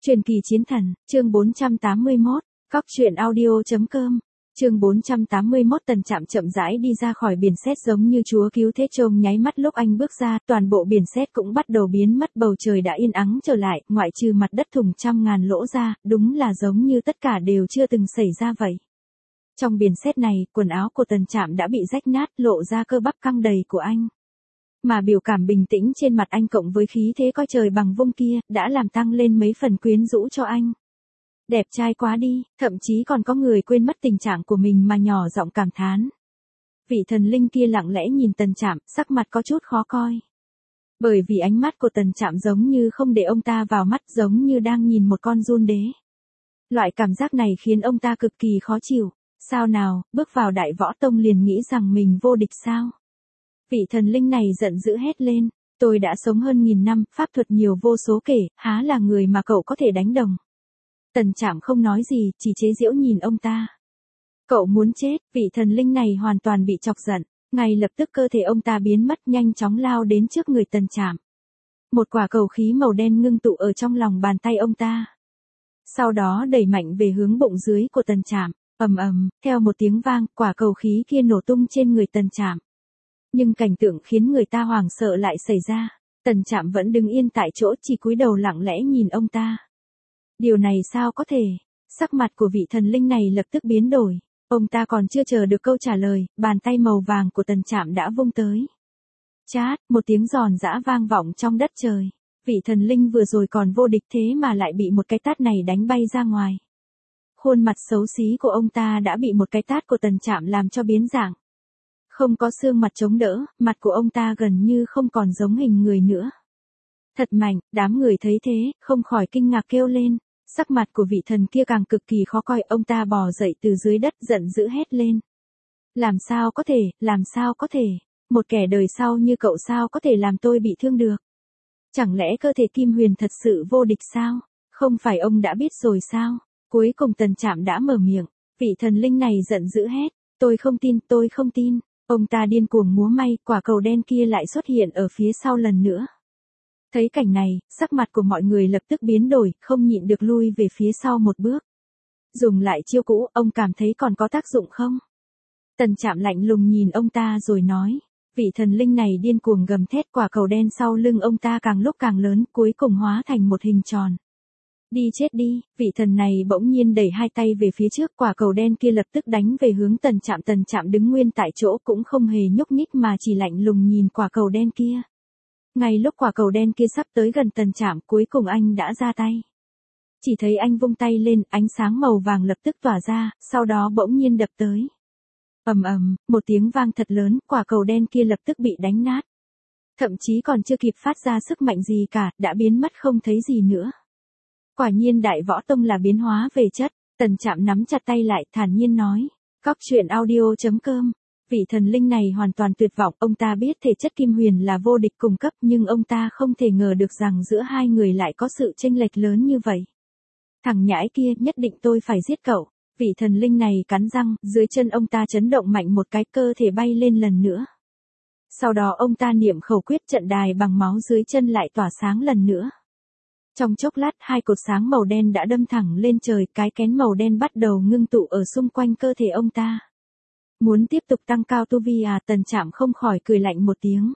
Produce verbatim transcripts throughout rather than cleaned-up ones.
Truyền kỳ chiến thần, chương bốn trăm tám mươi mốt, cóc truyện audio.com, chương bốn trăm tám mươi mốt. Tần Trạm chậm rãi đi ra khỏi biển sét giống như chúa cứu thế, trông nháy mắt lúc anh bước ra, toàn bộ biển sét cũng bắt đầu biến mất, bầu trời đã yên ắng trở lại, ngoại trừ mặt đất thủng trăm ngàn lỗ ra, đúng là giống như tất cả đều chưa từng xảy ra vậy. Trong biển sét này, quần áo của Tần Trạm đã bị rách nát, lộ ra cơ bắp căng đầy của anh. Mà biểu cảm bình tĩnh trên mặt anh cộng với khí thế coi trời bằng vung kia, đã làm tăng lên mấy phần quyến rũ cho anh. Đẹp trai quá đi, thậm chí còn có người quên mất tình trạng của mình mà nhỏ giọng cảm thán. Vị thần linh kia lặng lẽ nhìn Tần Trạm, sắc mặt có chút khó coi. Bởi vì ánh mắt của Tần Trạm giống như không để ông ta vào mắt, giống như đang nhìn một con giun đế. Loại cảm giác này khiến ông ta cực kỳ khó chịu. Sao nào, bước vào Đại Võ Tông liền nghĩ rằng mình vô địch sao? Vị thần linh này giận dữ hét lên, tôi đã sống hơn nghìn năm, pháp thuật nhiều vô số kể, há là người mà cậu có thể đánh đồng. Tần Trạm không nói gì, chỉ chế giễu nhìn ông ta. Cậu muốn chết, vị thần linh này hoàn toàn bị chọc giận, ngay lập tức cơ thể ông ta biến mất, nhanh chóng lao đến trước người Tần Trạm. Một quả cầu khí màu đen ngưng tụ ở trong lòng bàn tay ông ta. Sau đó đẩy mạnh về hướng bụng dưới của Tần Trạm, ầm ầm, theo một tiếng vang, quả cầu khí kia nổ tung trên người Tần Trạm. Nhưng cảnh tượng khiến người ta hoảng sợ lại xảy ra. Tần Trạm vẫn đứng yên tại chỗ, chỉ cúi đầu lặng lẽ nhìn ông ta. Điều này sao có thể? Sắc mặt của vị thần linh này lập tức biến đổi. Ông ta còn chưa chờ được câu trả lời, bàn tay màu vàng của Tần Trạm đã vung tới. Chát, một tiếng giòn giã vang vọng trong đất trời. Vị thần linh vừa rồi còn vô địch thế mà lại bị một cái tát này đánh bay ra ngoài. Khuôn mặt xấu xí của ông ta đã bị một cái tát của Tần Trạm làm cho biến dạng. Không có xương mặt chống đỡ, mặt của ông ta gần như không còn giống hình người nữa. Thật mạnh, đám người thấy thế, không khỏi kinh ngạc kêu lên. Sắc mặt của vị thần kia càng cực kỳ khó coi, ông ta bò dậy từ dưới đất giận dữ hét lên. Làm sao có thể, làm sao có thể, một kẻ đời sau như cậu sao có thể làm tôi bị thương được. Chẳng lẽ cơ thể Kim Huyền thật sự vô địch sao, không phải ông đã biết rồi sao? Cuối cùng Tần Trạm đã mở miệng, vị thần linh này giận dữ hét, tôi không tin, tôi không tin. Ông ta điên cuồng múa may, quả cầu đen kia lại xuất hiện ở phía sau lần nữa. Thấy cảnh này, sắc mặt của mọi người lập tức biến đổi, không nhịn được lui về phía sau một bước. Dùng lại chiêu cũ, ông cảm thấy còn có tác dụng không? Tần Trạm lạnh lùng nhìn ông ta rồi nói, vị thần linh này điên cuồng gầm thét, quả cầu đen sau lưng ông ta càng lúc càng lớn, cuối cùng hóa thành một hình tròn. Đi chết đi, vị thần này bỗng nhiên đẩy hai tay về phía trước, quả cầu đen kia lập tức đánh về hướng Tần Trạm. Tần Trạm đứng nguyên tại chỗ cũng không hề nhúc nhích mà chỉ lạnh lùng nhìn quả cầu đen kia. Ngay lúc quả cầu đen kia sắp tới gần Tần Trạm, cuối cùng anh đã ra tay. Chỉ thấy anh vung tay lên, ánh sáng màu vàng lập tức tỏa ra, sau đó bỗng nhiên đập tới. Ầm ầm, một tiếng vang thật lớn, quả cầu đen kia lập tức bị đánh nát. Thậm chí còn chưa kịp phát ra sức mạnh gì cả, đã biến mất không thấy gì nữa. Quả nhiên Đại Võ Tông là biến hóa về chất. Tần Trạm nắm chặt tay lại, thản nhiên nói, cóc truyện audio.com. Vị thần linh này hoàn toàn tuyệt vọng, ông ta biết thể chất Kim Huyền là vô địch cùng cấp, nhưng ông ta không thể ngờ được rằng giữa hai người lại có sự chênh lệch lớn như vậy. Thằng nhãi kia, nhất định tôi phải giết cậu. Vị thần linh này cắn răng, dưới chân ông ta chấn động mạnh một cái, cơ thể bay lên lần nữa. Sau đó ông ta niệm khẩu quyết, trận đài bằng máu dưới chân lại tỏa sáng lần nữa. Trong chốc lát, hai cột sáng màu đen đã đâm thẳng lên trời, cái kén màu đen bắt đầu ngưng tụ ở xung quanh cơ thể ông ta. Muốn tiếp tục tăng cao tu vi à? Tần Trạm không khỏi cười lạnh một tiếng.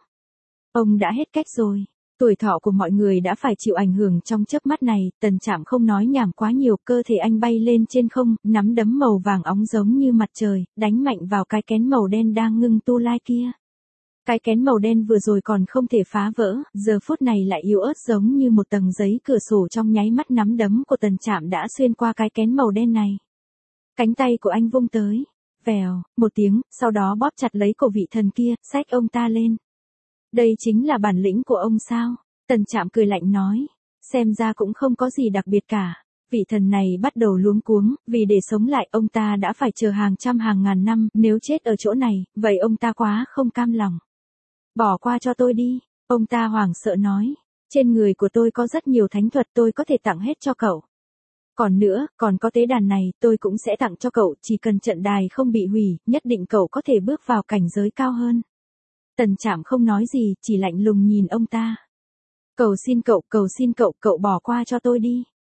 Ông đã hết cách rồi. Tuổi thọ của mọi người đã phải chịu ảnh hưởng trong chớp mắt này. Tần Trạm không nói nhảm quá nhiều, cơ thể anh bay lên trên không, nắm đấm màu vàng óng giống như mặt trời, đánh mạnh vào cái kén màu đen đang ngưng tu lai kia. Cái kén màu đen vừa rồi còn không thể phá vỡ, giờ phút này lại yếu ớt giống như một tầng giấy, cửa sổ trong nháy mắt nắm đấm của Tần Trạm đã xuyên qua cái kén màu đen này. Cánh tay của anh vung tới, vèo, một tiếng, sau đó bóp chặt lấy cổ vị thần kia, xách ông ta lên. Đây chính là bản lĩnh của ông sao? Tần Trạm cười lạnh nói, xem ra cũng không có gì đặc biệt cả. Vị thần này bắt đầu luống cuống, vì để sống lại ông ta đã phải chờ hàng trăm hàng ngàn năm, nếu chết ở chỗ này, vậy ông ta quá không cam lòng. Bỏ qua cho tôi đi, ông ta hoảng sợ nói, trên người của tôi có rất nhiều thánh thuật, tôi có thể tặng hết cho cậu. Còn nữa, còn có tế đàn này, tôi cũng sẽ tặng cho cậu, chỉ cần trận đài không bị hủy, nhất định cậu có thể bước vào cảnh giới cao hơn. Tần Trạm không nói gì, chỉ lạnh lùng nhìn ông ta. Cầu xin cậu, cầu xin cậu, cậu bỏ qua cho tôi đi.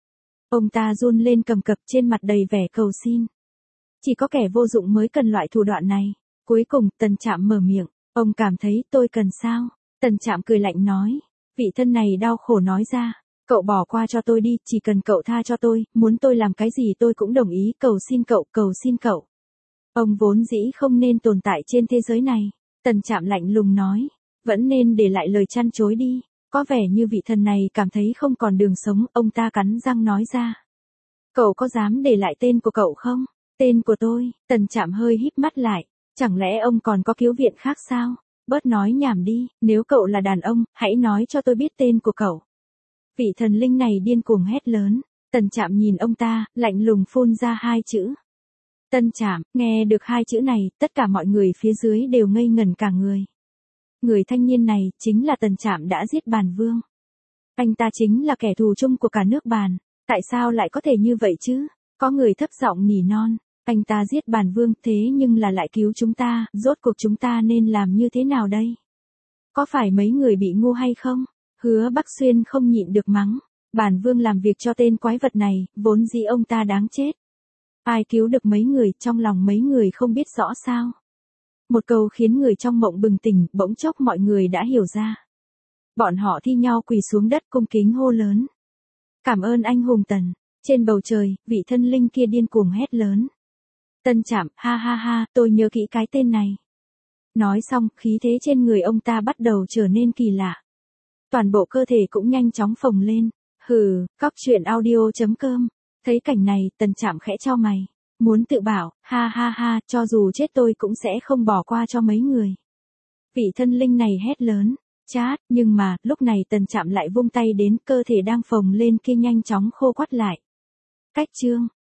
Ông ta run lên cầm cập trên mặt đầy vẻ cầu xin. Chỉ có kẻ vô dụng mới cần loại thủ đoạn này. Cuối cùng, Tần Trạm mở miệng. Ông cảm thấy tôi cần sao? Tần Trạm cười lạnh nói. Vị thân này đau khổ nói ra. Cậu bỏ qua cho tôi đi, chỉ cần cậu tha cho tôi, muốn tôi làm cái gì tôi cũng đồng ý, cầu xin cậu, cầu xin cậu. Ông vốn dĩ không nên tồn tại trên thế giới này. Tần Trạm lạnh lùng nói. Vẫn nên để lại lời chăn chối đi. Có vẻ như vị thần này cảm thấy không còn đường sống, ông ta cắn răng nói ra. Cậu có dám để lại tên của cậu không? Tên của tôi, Tần Trạm hơi híp mắt lại. Chẳng lẽ ông còn có cứu viện khác sao? Bớt nói nhảm đi, nếu cậu là đàn ông, hãy nói cho tôi biết tên của cậu. Vị thần linh này điên cuồng hét lớn. Tần Trạm nhìn ông ta, lạnh lùng phun ra hai chữ. Tân Trạm, nghe được hai chữ này, tất cả mọi người phía dưới đều ngây ngẩn cả người. Người thanh niên này, chính là Tần Trạm đã giết Bàn Vương. Anh ta chính là kẻ thù chung của cả nước Bàn. Tại sao lại có thể như vậy chứ? Có người thấp giọng nỉ non. Anh ta giết Bàn Vương thế nhưng là lại cứu chúng ta, rốt cuộc chúng ta nên làm như thế nào đây? Có phải mấy người bị ngu hay không? Hứa Bắc Xuyên không nhịn được mắng. Bàn Vương làm việc cho tên quái vật này, vốn dĩ ông ta đáng chết. Ai cứu được mấy người, trong lòng mấy người không biết rõ sao? Một câu khiến người trong mộng bừng tỉnh, bỗng chốc mọi người đã hiểu ra. Bọn họ thi nhau quỳ xuống đất cung kính hô lớn. Cảm ơn anh hùng Tần. Trên bầu trời, vị thân linh kia điên cuồng hét lớn. Tân Trạm, ha ha ha, tôi nhớ kỹ cái tên này. Nói xong, khí thế trên người ông ta bắt đầu trở nên kỳ lạ. Toàn bộ cơ thể cũng nhanh chóng phồng lên. Hừ, cóc truyện audio chấm com. Thấy cảnh này, Tần Trạm khẽ chau mày. Muốn tự bảo, ha ha ha, cho dù chết tôi cũng sẽ không bỏ qua cho mấy người. Vị thân linh này hét lớn. Chát, nhưng mà, lúc này Tần Trạm lại vung tay đến, cơ thể đang phồng lên kia nhanh chóng khô quắt lại. Cách chương.